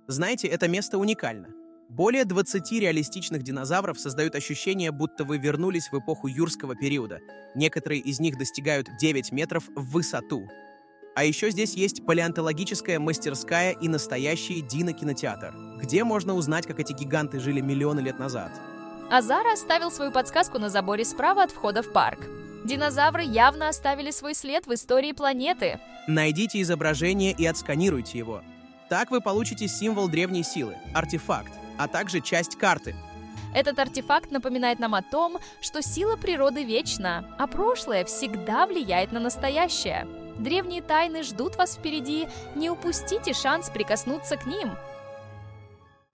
Знаете, это место уникально. Более 20 реалистичных динозавров создают ощущение, будто вы вернулись в эпоху юрского периода. Некоторые из них достигают 9 метров в высоту. А еще здесь есть палеонтологическая мастерская и настоящий динокинотеатр, где можно узнать, как эти гиганты жили миллионы лет назад. Азара оставил свою подсказку на заборе справа от входа в парк. Динозавры явно оставили свой след в истории планеты. Найдите изображение и отсканируйте его. Так вы получите символ древней силы, артефакт, а также часть карты. Этот артефакт напоминает нам о том, что сила природы вечна, а прошлое всегда влияет на настоящее. Древние тайны ждут вас впереди, не упустите шанс прикоснуться к ним.